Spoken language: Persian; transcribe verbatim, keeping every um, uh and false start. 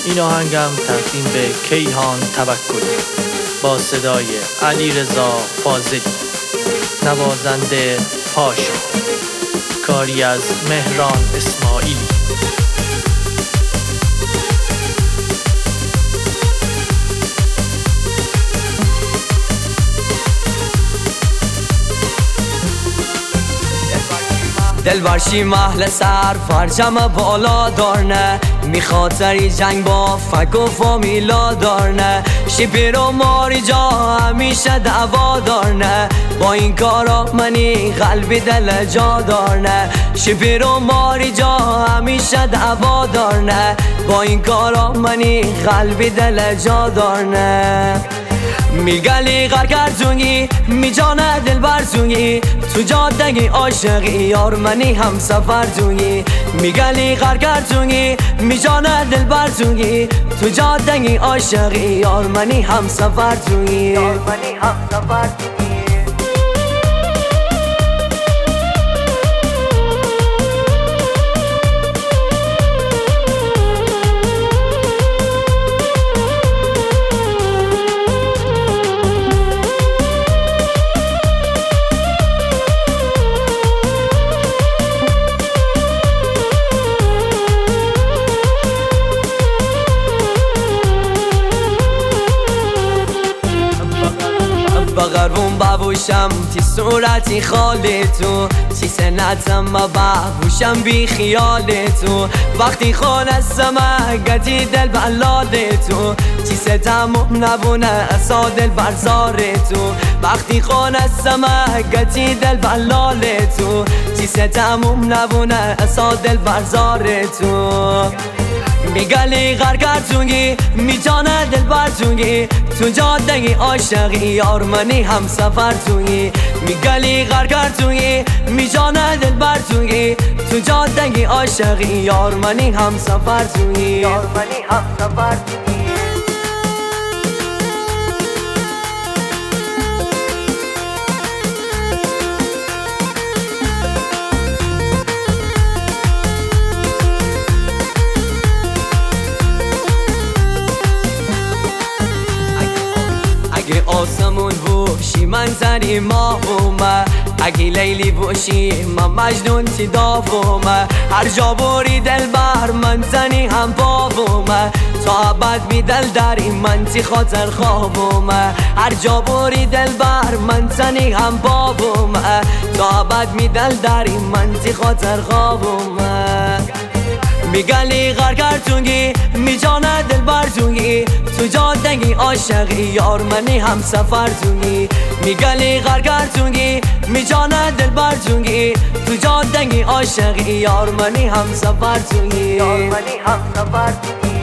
این آهنگم تقدیم به کیهان توکلی با صدای علیرضا فاضلی، نوازنده پاشا، کاری از مهران اسماعیلی. دلبرشی محل سر فرجم بالا دارنه، میخاطری جنگ با فک و فامیلا دارنه. شیپیر و ماری جا همیشه دعوا دارنه، با این کارا منی قلبی دل جا دارنه. شیپیر و ماری جا همیشه دعوا دارنه، با این کارا منی قلبی دل جا دارنه. میگلی غر کردونی می جانه دل برزونی، تو جادگی عاشقی یار منی هم سفر دونی. میگلی غر کردونی می جانه دل برزونی، تو جادگی عاشقی یار منی هم سفر دونی. یار منی هم سفر دونی. بغرون ببوشم تی صورتی خالی تو، تی سنتم ببوشم بی خیال تو. وقتی خونستم گتی دل بلال تو، تی ستم نبونه اسا دل برزار تو. وقتی خونستم گتی دل بلال تو، تی ستم نبونه اسا دل برزار تو. میگلی غر کردونی می جانه دل برزونی، تو جادگی عاشقی یار منی هم سفر دونی. میگلی غر کردونی می جانه دل برزونی، تو جادگی عاشقی یار منی هم سفر دونی. یار منی هم سفر دونی. اگه آسمون باشی من زنی ما بومه، اگه لیلی باشی من مجنون تی داومه. هر جا بوری دل بر من زنی هم بابومه، تا ابد می دل داری من تی خاطر خوابومه. هر جا بوری دل بر من زنی هم بابومه، تا ابد می دل داری من تی خاطر خوابومه. میگلی غر کردونی می جانه دل برزونی، تو جادگی عاشقی یار منی هم سفر دونی. میگلی غر کردونی می جانه دل برزونی، تو جادگی عاشقی یار منی هم سفر دونی. یار منی هم سفر دونی.